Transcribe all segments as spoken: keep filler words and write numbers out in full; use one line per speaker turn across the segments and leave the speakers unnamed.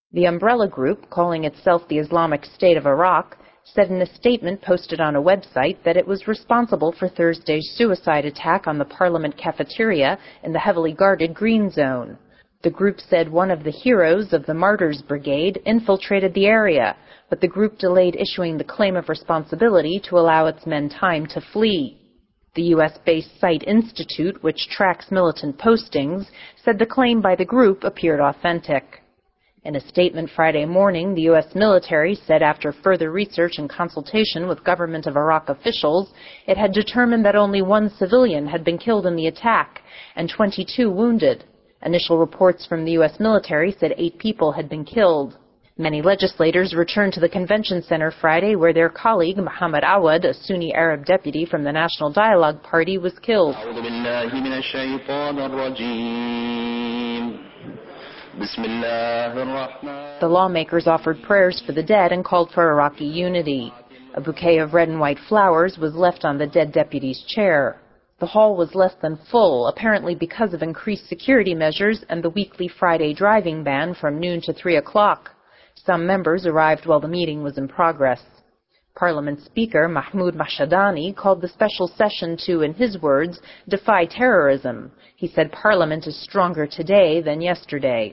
The umbrella group, calling itself the Islamic State of Iraq, said in a statement posted on a website that it was responsible for Thursday's suicide attack on the parliament cafeteria in the heavily guarded Green Zone. The group said one of the heroes of the Martyrs Brigade infiltrated the area, but the group delayed issuing the claim of responsibility to allow its men time to flee. The U S-based Site Institute, which tracks militant postings, said the claim by the group appeared authentic. In a statement Friday morning, the U S military said after further research and consultation with government of Iraq officials, it had determined that only one civilian had been killed in the attack and twenty-two wounded. Initial reports from the U S military said eight people had been killed. Many legislators returned to the convention center Friday where their colleague Mohammed Awad, a Sunni Arab deputy from the National Dialogue Party, was killed. The lawmakers offered prayers for the dead and called for Iraqi unity. A bouquet of red and white flowers was left on the dead deputy's chair. The hall was less than full, apparently because of increased security measures and the weekly Friday driving ban from noon to three o'clock. Some members arrived while the meeting was in progress. Parliament Speaker Mahmoud Mashadani called the special session to, in his words, defy terrorism. He said Parliament is stronger today than yesterday.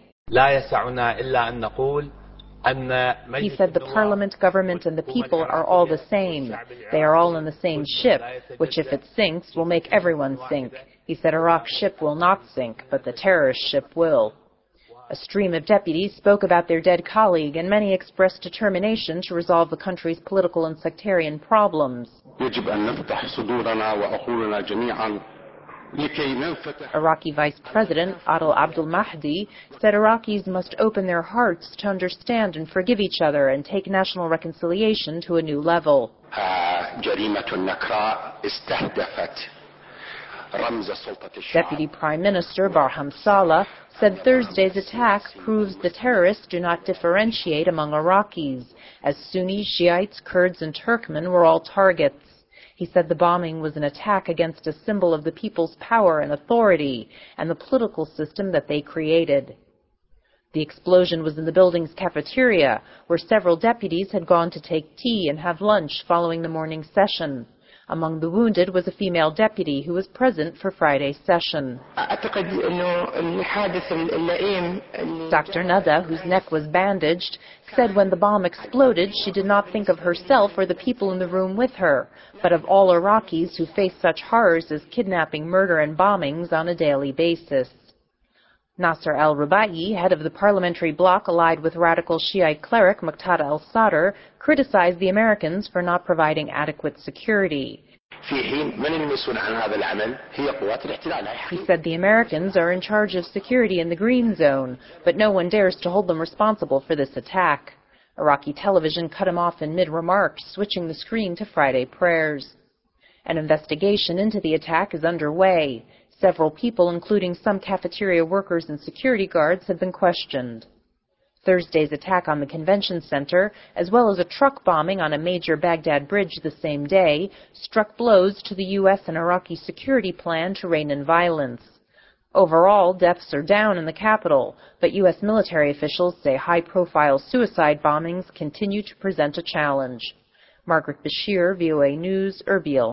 He said the Parliament, government, and the people are all the same. They are all in the same ship, which if it sinks will make everyone sink. He said Iraq's ship will not sink, but the terrorist ship will. A stream of deputies spoke about their dead colleague, and many expressed determination to resolve the country's political and sectarian problems. Iraqi Vice President Adel Abdul Mahdi said Iraqis must open their hearts to understand and forgive each other and take national reconciliation to a new level. Deputy Prime Minister Barham Saleh said Thursday's attack proves the terrorists do not differentiate among Iraqis, as Sunnis, Shiites, Kurds, and Turkmen were all targets. He said the bombing was an attack against a symbol of the people's power and authority and the political system that they created. The explosion was in the building's cafeteria, where several deputies had gone to take tea and have lunch following the morning session. Among the wounded was a female deputy who was present for Friday's session. Doctor Nada, whose neck was bandaged, said when the bomb exploded, she did not think of herself or the people in the room with her, but of all Iraqis who face such horrors as kidnapping, murder, and bombings on a daily basis. Nasser al-Rubai, head of the parliamentary bloc allied with radical Shiite cleric Muqtada al-Sadr, criticized the Americans for not providing adequate security. He said the Americans are in charge of security in the Green Zone, but no one dares to hold them responsible for this attack. Iraqi television cut him off in mid-remarks, switching the screen to Friday prayers. An investigation into the attack is underway. Several people, including some cafeteria workers and security guards, have been questioned. Thursday's attack on the convention center, as well as a truck bombing on a major Baghdad bridge the same day, struck blows to the U S and Iraqi security plan to rein in violence. Overall, deaths are down in the capital, but U S military officials say high-profile suicide bombings continue to present a challenge. Margaret Bashir, V O A News, Erbil.